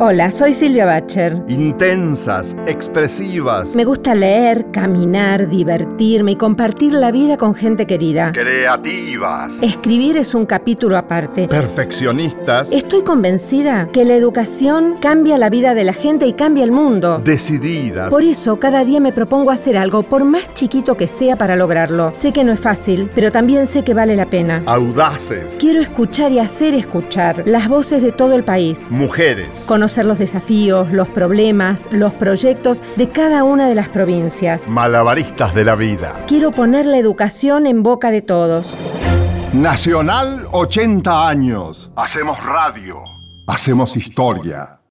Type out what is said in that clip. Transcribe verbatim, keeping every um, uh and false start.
Hola, soy Silvia Bacher. Intensas, expresivas. Me gusta leer, caminar, divertirme y compartir la vida con gente querida. Creativas. Escribir es un capítulo aparte. Perfeccionistas. Estoy convencida que la educación cambia la vida de la gente y cambia el mundo. Decididas. Por eso, cada día me propongo hacer algo, por más chiquito que sea, para lograrlo. Sé que no es fácil, pero también sé que vale la pena. Audaces. Quiero escuchar y hacer escuchar las voces de todo el país. Mujeres. Conocer los desafíos, los problemas, los proyectos de cada una de las provincias. Malabaristas de la vida. Quiero poner la educación en boca de todos. Nacional ochenta años. Hacemos radio. Hacemos historia.